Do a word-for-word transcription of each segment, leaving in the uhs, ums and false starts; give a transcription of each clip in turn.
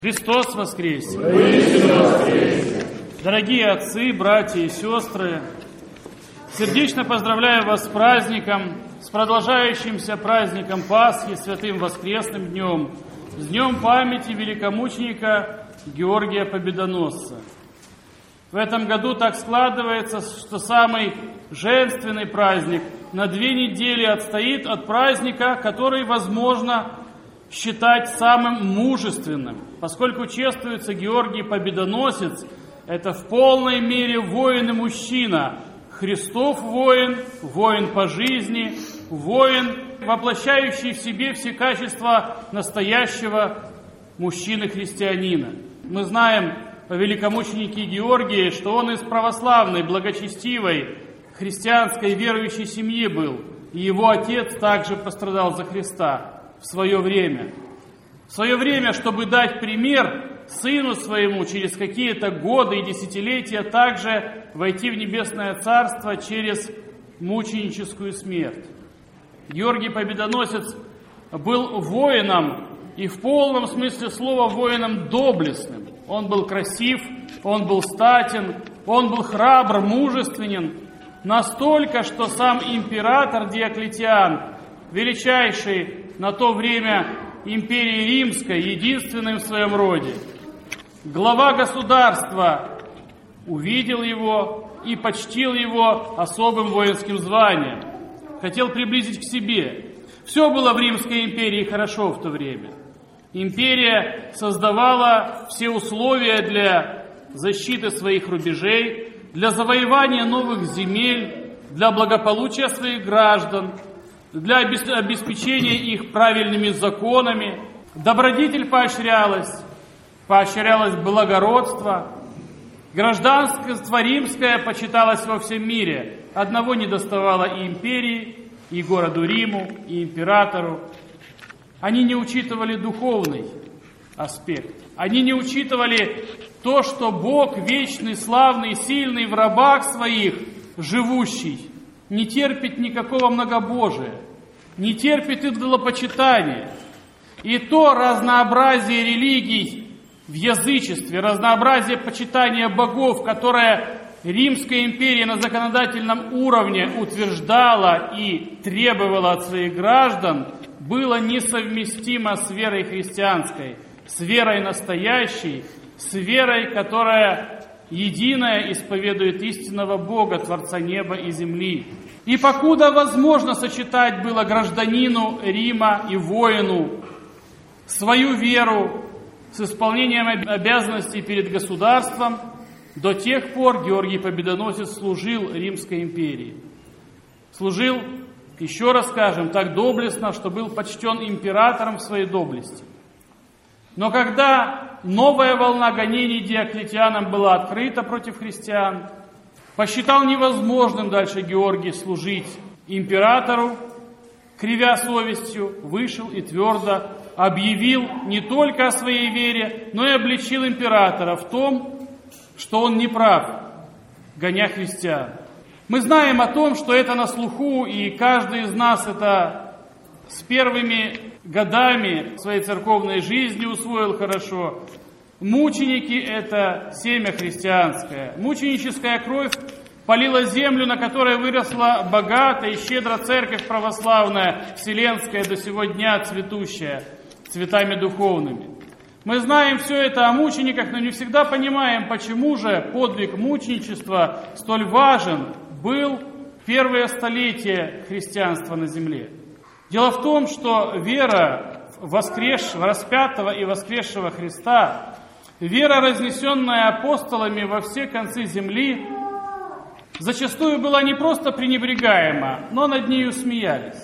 Христос воскресе! Дорогие отцы, братья и сестры, сердечно поздравляю вас с праздником, с продолжающимся праздником Пасхи, Святым Воскресным днем, с днем памяти великомученика Георгия Победоносца. В этом году так складывается, что самый женственный праздник на две недели отстоит от праздника, который, возможно, считать самым мужественным, поскольку чествуется Георгий Победоносец, это в полной мере воин и мужчина, Христов воин, воин по жизни, воин, воплощающий в себе все качества настоящего мужчины-христианина. Мы знаем о великомученике Георгии, что он из православной, благочестивой, христианской верующей семьи был, и его отец также пострадал за Христа в свое время. В свое время, чтобы дать пример сыну своему через какие-то годы и десятилетия также войти в небесное царство через мученическую смерть. Георгий Победоносец был воином, и в полном смысле слова воином доблестным. Он был красив, он был статен, он был храбр, мужественен, настолько, что сам император Диоклетиан, величайший на то время империи Римской, единственным в своем роде, глава государства, увидел его и почтил его особым воинским званием, хотел приблизить к себе. Все было в Римской империи хорошо в то время. Империя создавала все условия для защиты своих рубежей, для завоевания новых земель, для благополучия своих граждан, для обеспечения их правильными законами. Добродетель поощрялась, поощрялось благородство. Гражданство римское почиталось во всем мире. Одного недоставало и империи, и городу Риму, и императору. Они не учитывали духовный аспект. Они не учитывали то, что Бог вечный, славный, сильный, в рабах своих живущий, не терпит никакого многобожия, не терпит идолопочитания. И то разнообразие религий в язычестве, разнообразие почитания богов, которое Римская империя на законодательном уровне утверждала и требовала от своих граждан, было несовместимо с верой христианской, с верой настоящей, с верой, которая единая исповедует истинного Бога, Творца неба и земли. И покуда возможно сочетать было гражданину Рима и воину свою веру с исполнением обязанностей перед государством, до тех пор Георгий Победоносец служил Римской империи. Служил, еще раз скажем, так доблестно, что был почтен императором в своей доблести. Но когда новая волна гонений Диоклетианом была открыта против христиан, посчитал невозможным дальше Георгий служить императору, кривя совестью, вышел и твердо объявил не только о своей вере, но и обличил императора в том, что он не прав, гоня христиан. Мы знаем о том, что это на слуху, и каждый из нас это с первыми годами своей церковной жизни усвоил хорошо. Мученики – это семя христианское. Мученическая кровь полила землю, на которой выросла богатая и щедро церковь православная, вселенская, до сего дня цветущая, цветами духовными. Мы знаем все это о мучениках, но не всегда понимаем, почему же подвиг мученичества столь важен был в первые столетия христианства на земле. Дело в том, что вера в воскресшего, распятого и воскресшего Христа, вера, разнесенная апостолами во все концы земли, зачастую была не просто пренебрегаема, но над нею смеялись.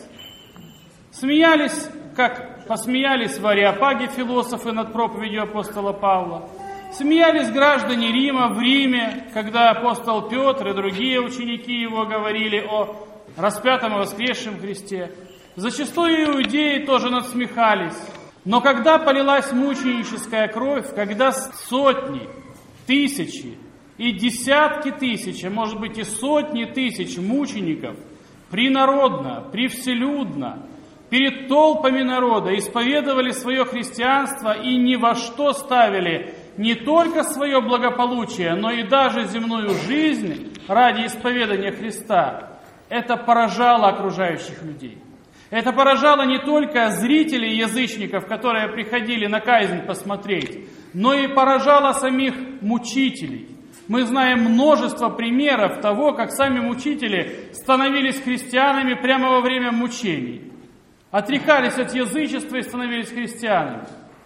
Смеялись, как посмеялись в Ареопаге философы над проповедью апостола Павла. Смеялись граждане Рима в Риме, когда апостол Петр и другие ученики его говорили о распятом и воскресшем Христе. Зачастую иудеи тоже надсмехались. Но когда полилась мученическая кровь, когда сотни, тысячи и десятки тысяч, а может быть и сотни тысяч мучеников принародно, привселюдно перед толпами народа исповедовали свое христианство и ни во что ставили не только свое благополучие, но и даже земную жизнь ради исповедания Христа, это поражало окружающих людей. Это поражало не только зрителей язычников, которые приходили на казнь посмотреть, но и поражало самих мучителей. Мы знаем множество примеров того, как сами мучители становились христианами прямо во время мучений. Отрекались от язычества и становились христианами.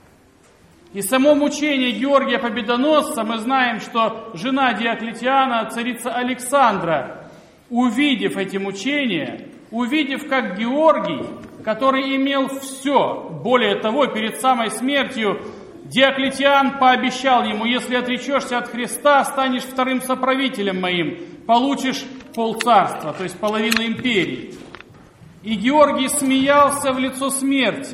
И само мучение Георгия Победоносца, мы знаем, что жена Диоклетиана, царица Александра, увидев эти мучения, увидев, как Георгий, который имел все, более того, перед самой смертью, Диоклетиан пообещал ему: если отречешься от Христа, станешь вторым соправителем моим, получишь полцарства, то есть половину империи. И Георгий смеялся в лицо смерти.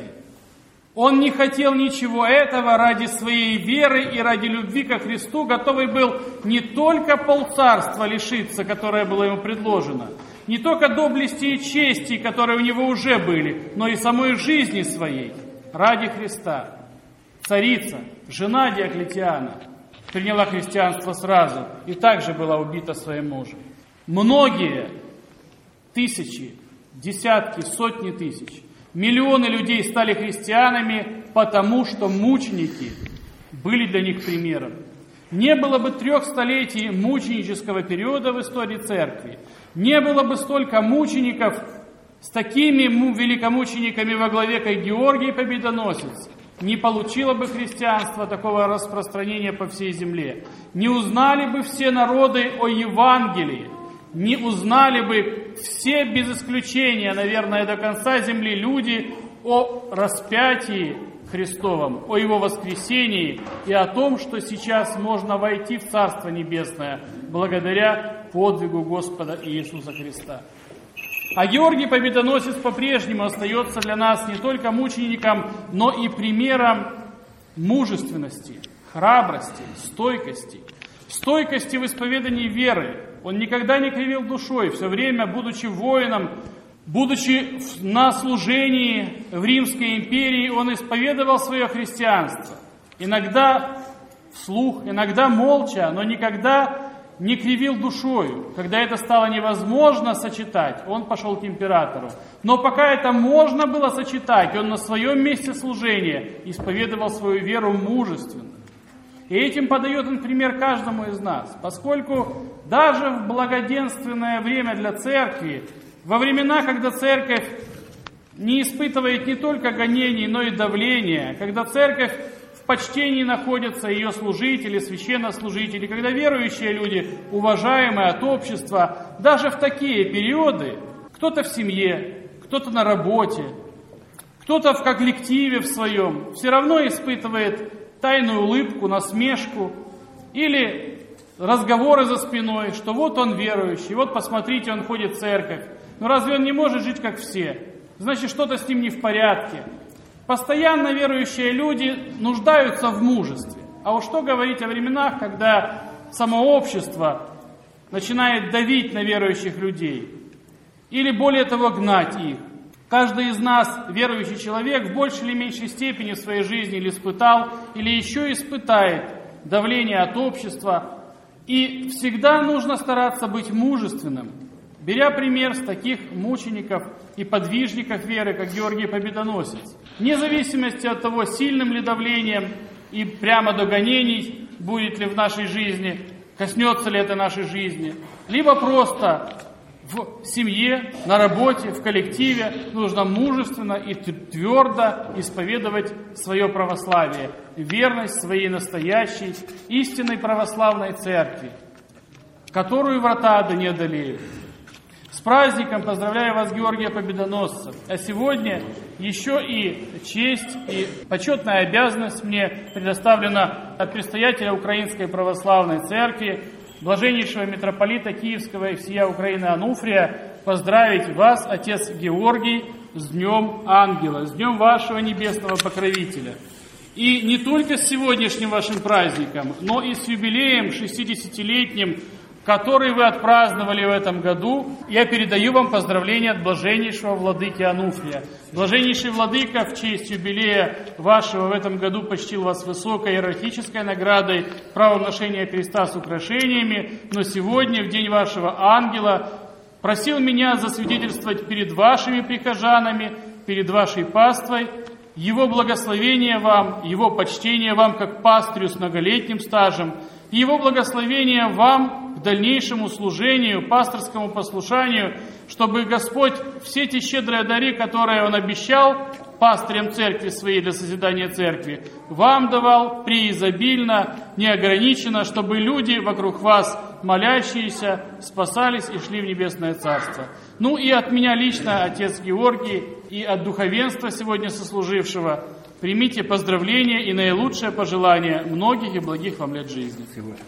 Он не хотел ничего этого, ради своей веры и ради любви ко Христу готовый был не только полцарства лишиться, которое было ему предложено, не только доблести и чести, которые у него уже были, но и самой жизни своей ради Христа. Царица, жена Диоклетиана, приняла христианство сразу и также была убита своим мужем. Многие тысячи, десятки, сотни тысяч, миллионы людей стали христианами, потому что мученики были для них примером. Не было бы трех столетий мученического периода в истории церкви, не было бы столько мучеников с такими великомучениками во главе, как Георгий Победоносец, не получило бы христианство такого распространения по всей земле, не узнали бы все народы о Евангелии, не узнали бы все без исключения, наверное, до конца земли люди о распятии Христовом, о Его воскресении и о том, что сейчас можно войти в Царство Небесное благодаря подвигу Господа Иисуса Христа. А Георгий Победоносец по-прежнему остается для нас не только мучеником, но и примером мужественности, храбрости, стойкости. Стойкости в исповедании веры. Он никогда не кривил душой, все время, будучи воином, будучи на служении в Римской империи, он исповедовал свое христианство. Иногда вслух, иногда молча, но никогда не кривил душою. Когда это стало невозможно сочетать, он пошел к императору. Но пока это можно было сочетать, он на своем месте служения исповедовал свою веру мужественно. И этим подает он пример каждому из нас, поскольку даже в благоденственное время для церкви, во времена, когда церковь не испытывает не только гонений, но и давления, когда церковь в почтении находятся ее служители, священнослужители, когда верующие люди, уважаемые от общества, даже в такие периоды, кто-то в семье, кто-то на работе, кто-то в коллективе в своем, все равно испытывает тайную улыбку, насмешку или разговоры за спиной, что вот он верующий, вот посмотрите, он ходит в церковь. Но разве он не может жить, как все? Значит, что-то с ним не в порядке. Постоянно верующие люди нуждаются в мужестве. А уж что говорить о временах, когда само общество начинает давить на верующих людей или, более того, гнать их. Каждый из нас, верующий человек, в большей или меньшей степени в своей жизни или испытал, или еще испытает давление от общества. И всегда нужно стараться быть мужественным, беря пример с таких мучеников и подвижников веры, как Георгий Победоносец. Вне зависимости от того, сильным ли давлением и прямо до гонений будет ли в нашей жизни, коснется ли это нашей жизни, либо просто в семье, на работе, в коллективе нужно мужественно и твердо исповедовать свое православие, верность своей настоящей, истинной православной церкви, которую врата ада не одолеют. С праздником поздравляю вас, Георгия Победоносца. А сегодня еще и честь и почетная обязанность мне предоставлена от предстоятеля Украинской Православной Церкви, блаженнейшего митрополита Киевского и всея Украины Ануфрия, поздравить вас, отец Георгий, с Днем Ангела, с Днем вашего небесного покровителя. И не только с сегодняшним вашим праздником, но и с юбилеем шестидесятилетним который вы отпраздновали в этом году, я передаю вам поздравления от блаженнейшего владыки Ануфрия. Блаженнейший владыка в честь юбилея вашего в этом году почтил вас высокой иерархической наградой, правом ношения креста с украшениями, но сегодня, в день вашего ангела, просил меня засвидетельствовать перед вашими прихожанами, перед вашей паствой, его благословение вам, его почтение вам как пастырю с многолетним стажем, его благословение вам к дальнейшему служению, пасторскому послушанию, чтобы Господь все те щедрые дары, которые Он обещал пастырям церкви своей для созидания церкви, вам давал преизобильно, неограниченно, чтобы люди вокруг вас, молящиеся, спасались и шли в небесное царство. Ну и от меня лично, отец Георгий, и от духовенства сегодня сослужившего, примите поздравления и наилучшее пожелание многих и благих вам лет жизни.